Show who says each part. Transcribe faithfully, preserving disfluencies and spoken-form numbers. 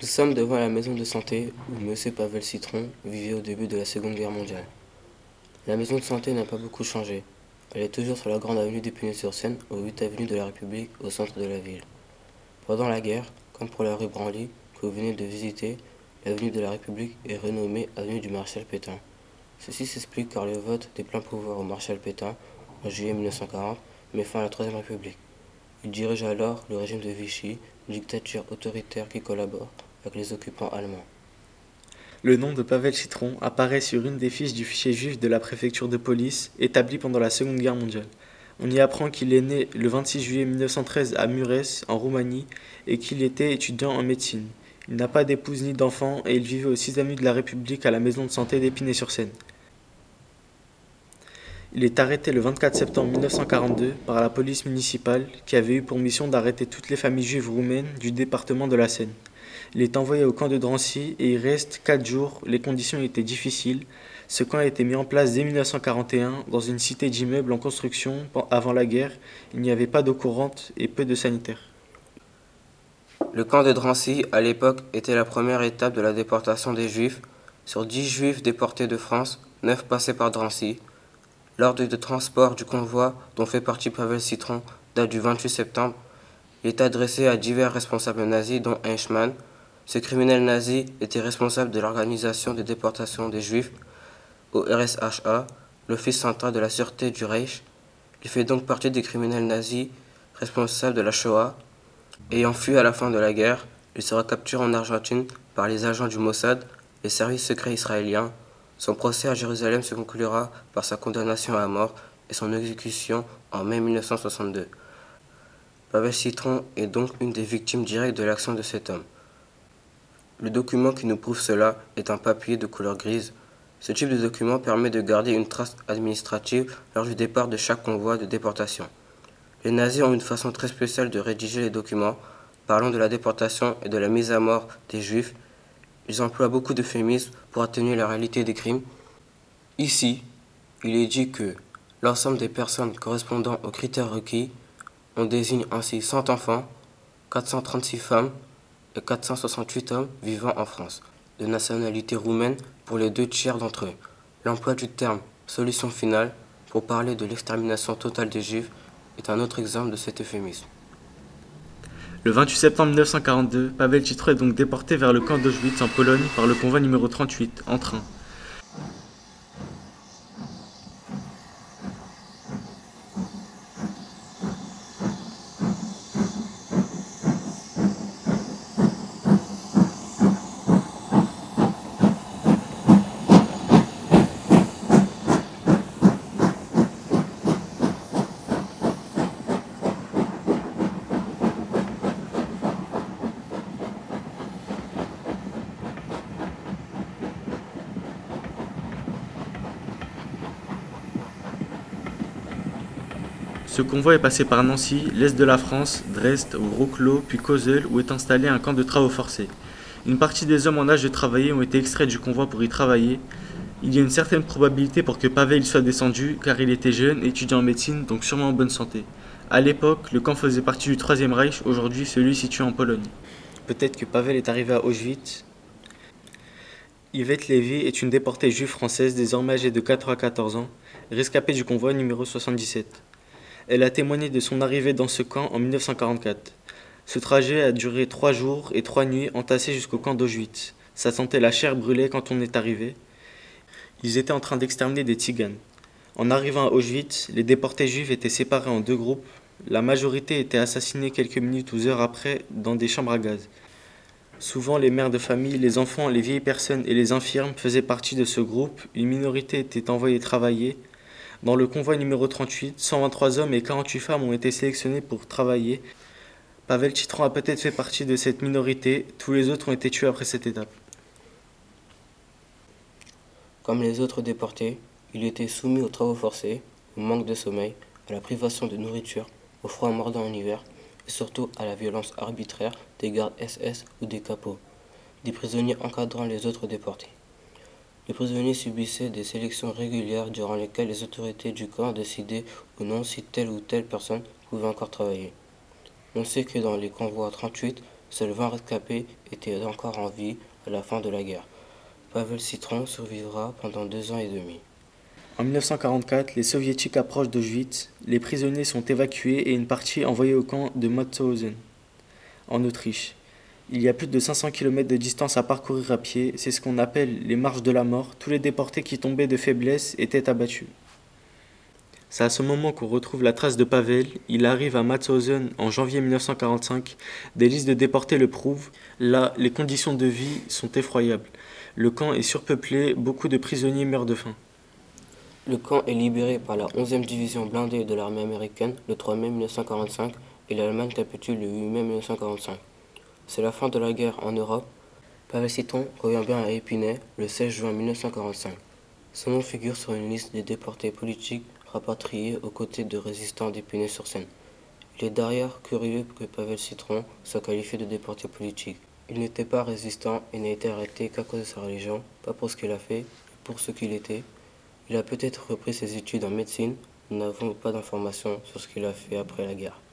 Speaker 1: Nous sommes devant la maison de santé où Monsieur Pavel Citron vivait au début de la Seconde Guerre mondiale. La maison de santé n'a pas beaucoup changé. Elle est toujours sur la grande avenue d'Épinay-sur-Seine, au huit avenue de la République, au centre de la ville. Pendant la guerre, comme pour la rue Branly que vous venez de visiter, l'avenue de la République est renommée avenue du Maréchal Pétain. Ceci s'explique car le vote des pleins pouvoirs au Maréchal Pétain, en juillet mille neuf cent quarante, met fin à la Troisième République. Il dirige alors le régime de Vichy, une dictature autoritaire qui collabore avec les occupants allemands.
Speaker 2: Le nom de Pavel Citron apparaît sur une des fiches du fichier juif de la préfecture de police établie pendant la Seconde Guerre mondiale. On y apprend qu'il est né le vingt-six juillet mille neuf cent treize à Mureș, en Roumanie, et qu'il était étudiant en médecine. Il n'a pas d'épouse ni d'enfant et il vivait au six avenue de la République à la maison de santé d'Épinay-sur-Seine. Il est arrêté le vingt-quatre septembre mille neuf cent quarante-deux par la police municipale qui avait eu pour mission d'arrêter toutes les familles juives roumaines du département de la Seine. Il est envoyé au camp de Drancy et y reste quatre jours. Les conditions étaient difficiles. Ce camp a été mis en place dès mille neuf cent quarante et un dans une cité d'immeubles en construction avant la guerre. Il n'y avait pas d'eau courante et peu de sanitaires.
Speaker 1: Le camp de Drancy, à l'époque, était la première étape de la déportation des Juifs. Sur dix Juifs déportés de France, neuf passaient par Drancy. L'ordre de transport du convoi, dont fait partie Pavel Citron, date du vingt-huit septembre. Il est adressé à divers responsables nazis, dont Eichmann. Ce criminel nazi était responsable de l'organisation des déportations des Juifs au R S H A, l'Office central de la sûreté du Reich. Il fait donc partie des criminels nazis responsables de la Shoah. Ayant fui à la fin de la guerre, il sera capturé en Argentine par les agents du Mossad, les services secrets israéliens. Son procès à Jérusalem se conclura par sa condamnation à mort et son exécution en mai mille neuf cent soixante-deux. Pavel Citron est donc une des victimes directes de l'action de cet homme. Le document qui nous prouve cela est un papier de couleur grise. Ce type de document permet de garder une trace administrative lors du départ de chaque convoi de déportation. Les nazis ont une façon très spéciale de rédiger les documents, parlant de la déportation et de la mise à mort des Juifs. Ils emploient beaucoup d'euphémismes pour atténuer la réalité des crimes. Ici, il est dit que l'ensemble des personnes correspondant aux critères requis, on désigne ainsi cent enfants, quatre cent trente-six femmes et quatre cent soixante-huit hommes vivant en France, de nationalité roumaine pour les deux tiers d'entre eux. L'emploi du terme « solution finale » pour parler de l'extermination totale des Juifs est un autre exemple de cet euphémisme.
Speaker 2: Le vingt-huit septembre mille neuf cent quarante-deux, Pavel Citron est donc déporté vers le camp d'Auschwitz en Pologne par le convoi numéro trente-huit, en train. Ce convoi est passé par Nancy, l'est de la France, Dresde, Wrocław, puis Kozel, où est installé un camp de travaux forcés. Une partie des hommes en âge de travailler ont été extraits du convoi pour y travailler. Il y a une certaine probabilité pour que Pavel soit descendu, car il était jeune, étudiant en médecine, donc sûrement en bonne santé. À l'époque, le camp faisait partie du Troisième Reich, aujourd'hui celui situé en Pologne. Peut-être que Pavel est arrivé à Auschwitz. Yvette Lévy est une déportée juive française, désormais âgée de quatre-vingt-quatorze ans, rescapée du convoi numéro soixante-dix-sept. Elle a témoigné de son arrivée dans ce camp en mille neuf cent quarante-quatre. Ce trajet a duré trois jours et trois nuits entassés jusqu'au camp d'Auschwitz. Ça sentait la chair brûlée quand on est arrivé. Ils étaient en train d'exterminer des tziganes. En arrivant à Auschwitz, les déportés juifs étaient séparés en deux groupes. La majorité était assassinée quelques minutes ou heures après dans des chambres à gaz. Souvent, les mères de famille, les enfants, les vieilles personnes et les infirmes faisaient partie de ce groupe. Une minorité était envoyée travailler. Dans le convoi numéro trente-huit, cent vingt-trois hommes et quarante-huit femmes ont été sélectionnés pour travailler. Pavel Citron a peut-être fait partie de cette minorité. Tous les autres ont été tués après cette étape.
Speaker 1: Comme les autres déportés, il était soumis aux travaux forcés, au manque de sommeil, à la privation de nourriture, au froid mordant en hiver et surtout à la violence arbitraire des gardes S S ou des capots, des prisonniers encadrant les autres déportés. Les prisonniers subissaient des sélections régulières durant lesquelles les autorités du camp décidaient ou non si telle ou telle personne pouvait encore travailler. On sait que dans les convois trente-huit, Seuls vingt rescapés étaient encore en vie à la fin de la guerre. Pavel Citron survivra pendant deux ans et demi.
Speaker 2: En mille neuf cent quarante-quatre, les soviétiques approchent d'Auschwitz, les prisonniers sont évacués et une partie envoyée au camp de Mauthausen, en Autriche. Il y a plus de cinq cents kilomètres de distance à parcourir à pied, c'est ce qu'on appelle les marches de la mort. Tous les déportés qui tombaient de faiblesse étaient abattus. C'est à ce moment qu'on retrouve la trace de Pavel. Il arrive à Mauthausen en janvier mille neuf cent quarante-cinq. Des listes de déportés le prouvent. Là, les conditions de vie sont effroyables. Le camp est surpeuplé, beaucoup de prisonniers meurent de faim.
Speaker 1: Le camp est libéré par la onzième division blindée de l'armée américaine le trois mai mille neuf cent quarante-cinq et l'Allemagne capitule le huit mai mille neuf cent quarante-cinq. C'est la fin de la guerre en Europe. Pavel Citron revient bien à Épinay le seize juin mille neuf cent quarante-cinq. Son nom figure sur une liste des déportés politiques rapatriés aux côtés de résistants d'Épinay-sur-Seine. Il est d'ailleurs curieux que Pavel Citron soit qualifié de déporté politique. Il n'était pas résistant et n'a été arrêté qu'à cause de sa religion, pas pour ce qu'il a fait, mais pour ce qu'il était. Il a peut-être repris ses études en médecine, nous n'avons pas d'informations sur ce qu'il a fait après la guerre.